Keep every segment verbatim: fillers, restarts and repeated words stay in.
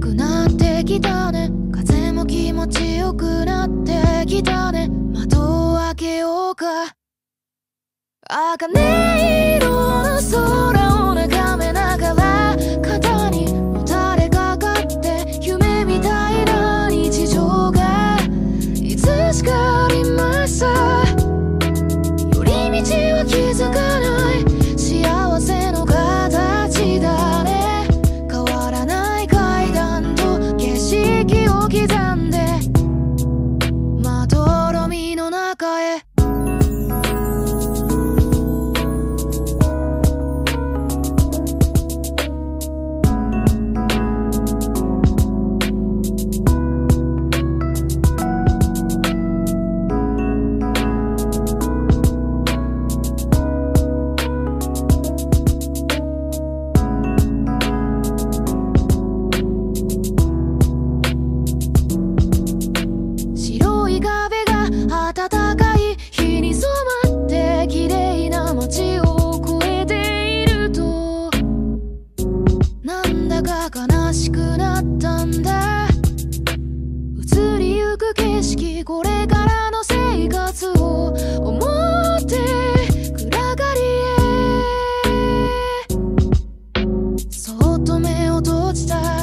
くなってきたね。風も気持ちよくなってきたね。窓を開けようか。茜色の空を眺めながら肩にもたれかかって夢みたいな日常がいつしかありました。寄り道は気づかない幸せの形だね。変わらない階段と景色を刻んでまどろみの中へ。暖かい日に染まって綺麗な街を越えているとなんだか悲しくなったんだ。移りゆく景色これからの生活を思って暗がりへそっと目を閉じた。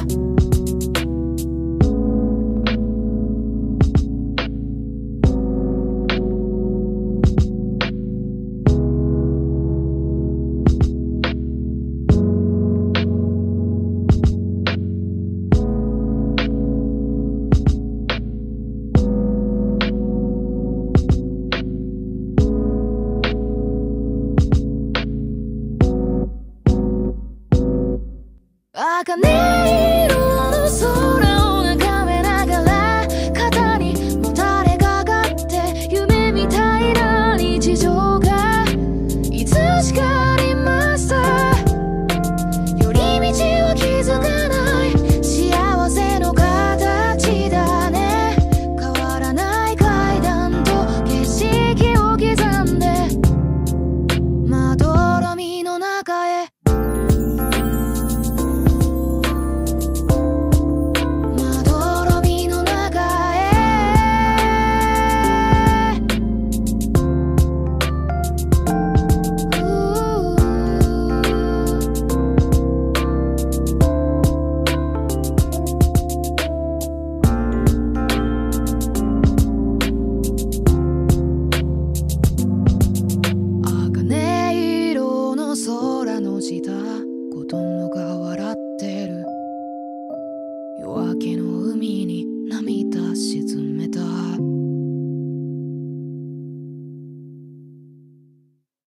茜色の空を眺めながら肩にもたれかかって夢みたいな日常がいつしかありました。寄り道は気づかない幸せの形だね。変わらない階段と景色を刻んでまどろみの中へ。空の下子供が笑ってる夜明けの